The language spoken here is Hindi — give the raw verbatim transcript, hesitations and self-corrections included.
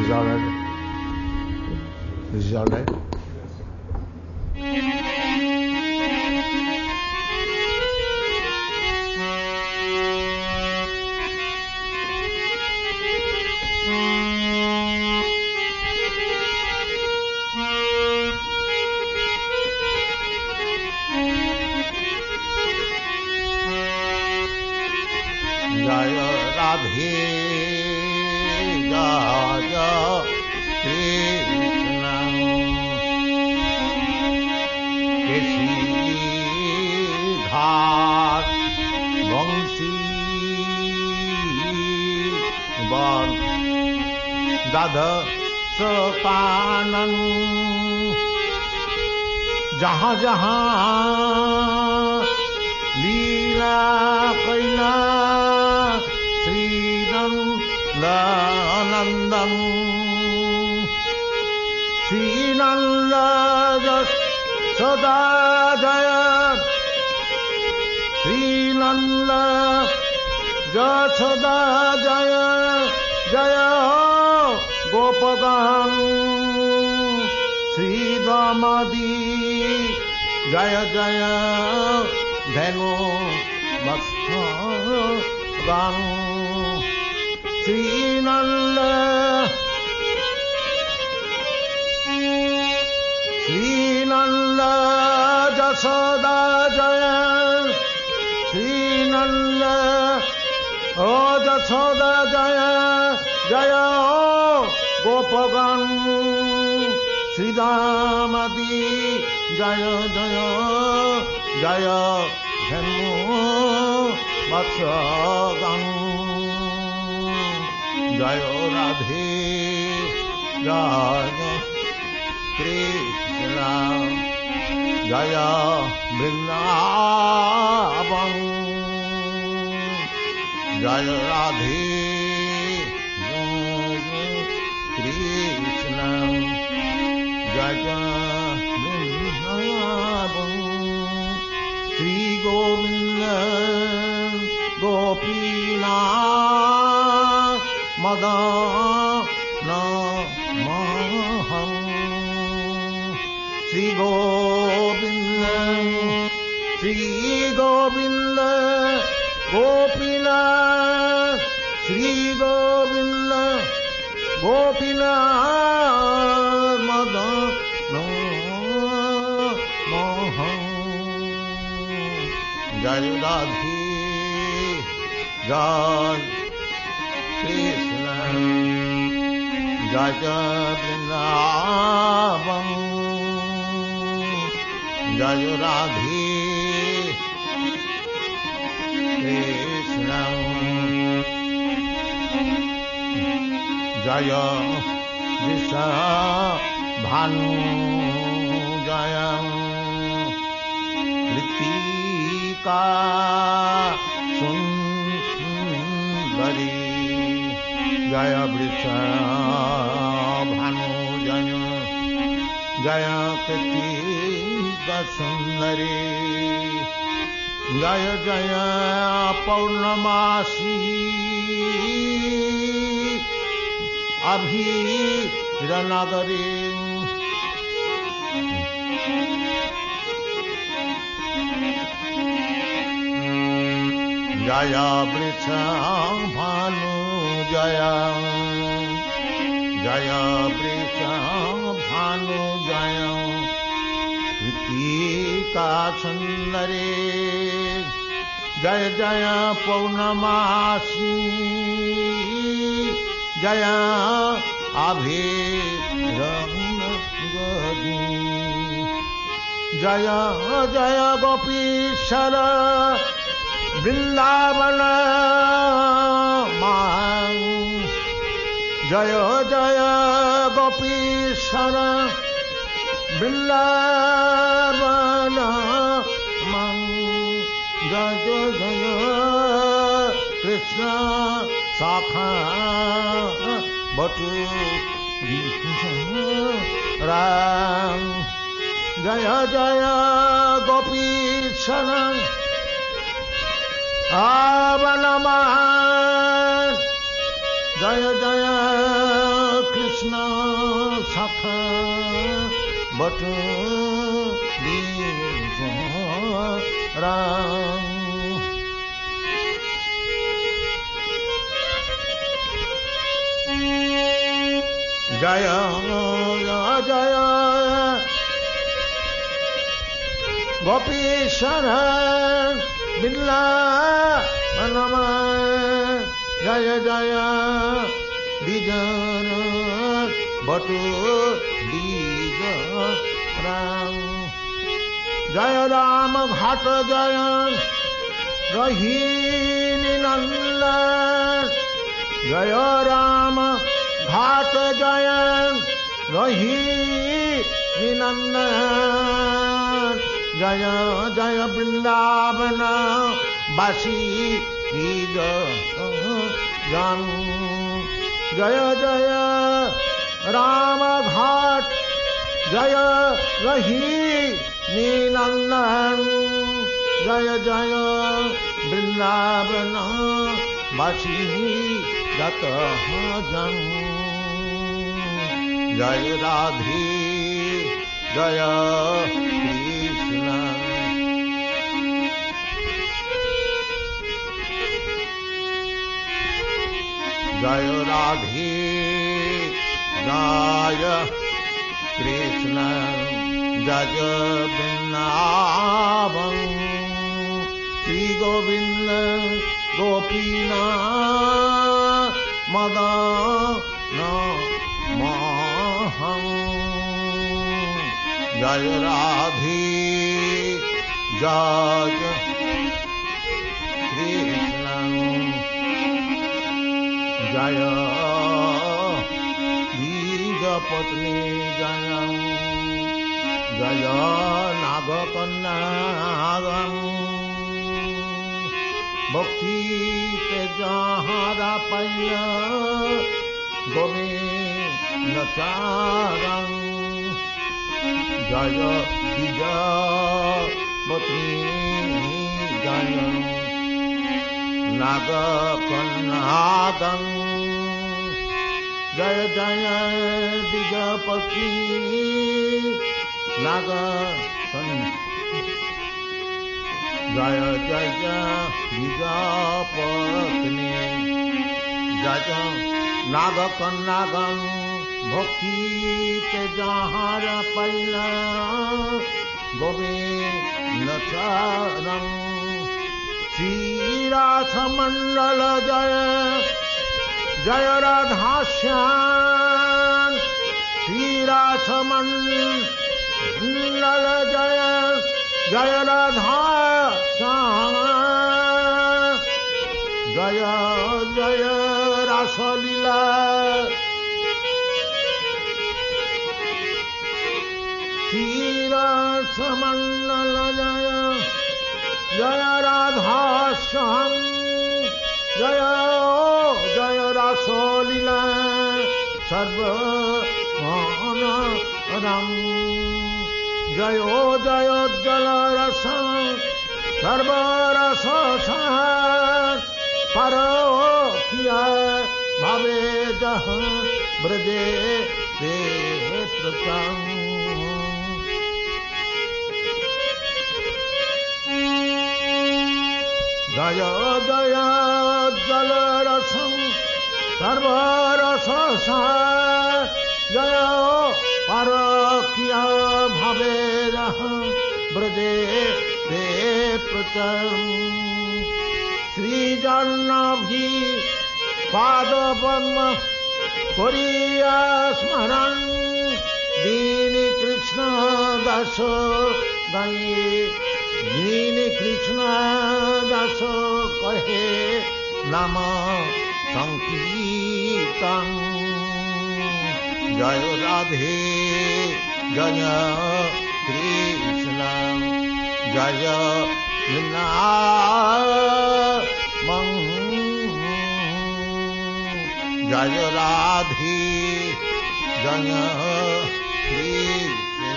is all right. This is all right. कानन जहाँ जहाँ लीला कैला श्री नंदन श्री नंद सदा जय श्री नंद सदा जय जय गोपगान श्री दामादी जय जय धनु मत्स्यगान श्री नंद श्री नंद जसोदा जय श्री नंद ओ जसोदा जय जय गोपगान श्रीदामदी जय जय जय धनु मत्स्यगान जय राधे जय कृष्ण जय वृंदावन जय राधे कृष्ण जय वृंदावन श्री गोविंद गोपीनाथ मदन मोहन श्री गोविंद श्री गोविंद गोपीनाथ श्री गोविंद गोपीनाथ मदन मोहन जय राधे जय कृष्ण जय वृंदावन जय राधे कृष्ण जय वृषभानु जय ऋतिका सुंदरी जय वृषभानु जय जय कृतिका सुंदरी जय जय पौर्णमासी अभीरनगरी जय वृषभानु जय जय वृषभानु जय ऋतिका सुंदरी जय जय पौर्णमासी जय अभीरनगरी जय जय गोपीश्वर वृंदावन मां जय जय गोपीश्वर वृंदावन मां जय जय कृष्ण शाखा बटु राम जय जय गोपीश्वर आवनमान जय जय कृष्ण सख बट राम जय जय गोपीश्वर बिल्लावनम जय जय बिजन बटु बीज राम जय राम घाट जय रही नंदन जय राम घाट जय रही नंदन जय जय वृंदावन बासी जन जय जय राम घाट जय रही नंदन जय जय वृंदावन बासी जत जन जय राधे जय कृष्ण जय राधे जय कृष्ण जय वृंदावन श्री गोविंद गोपीनाथ मदन मोहन जय राधे जय कृष्ण जय बीज पत्नी जय जय नागकन्यागन भक्ति पे जहारा पैया गोविंद चारण जय बीज पत्नी जय नागकन्यागन जय जय बीज पत्नी नागकन्या जय जय बीजपत्नी जय नागकन्यागन भक्ति ते जहार पैला गोविंद चरण श्रीरास मंडल जय जय राधाश्याम श्रीरास मंडल जय जय राधा श्याम जय जय रासलीला श्रीरास मंडल जय जय राधा श्याम जय जय रासलीला सर्वमोहन राम जय जय जल रस सर्वरस परो किया भावे जह ब्रजे देत्रचम जय जय जल रस सर्वरस जय परकिया भावे ब्रजे दे प्रचम श्री जन्नभी पाद पद्म करिया स्मरण दीन कृष्ण दास गाई दीन कृष्ण दास कहे नाम संकीर्तन जय राधे जय कृष्ण जय वृंदावन जय राधे जय कृष्ण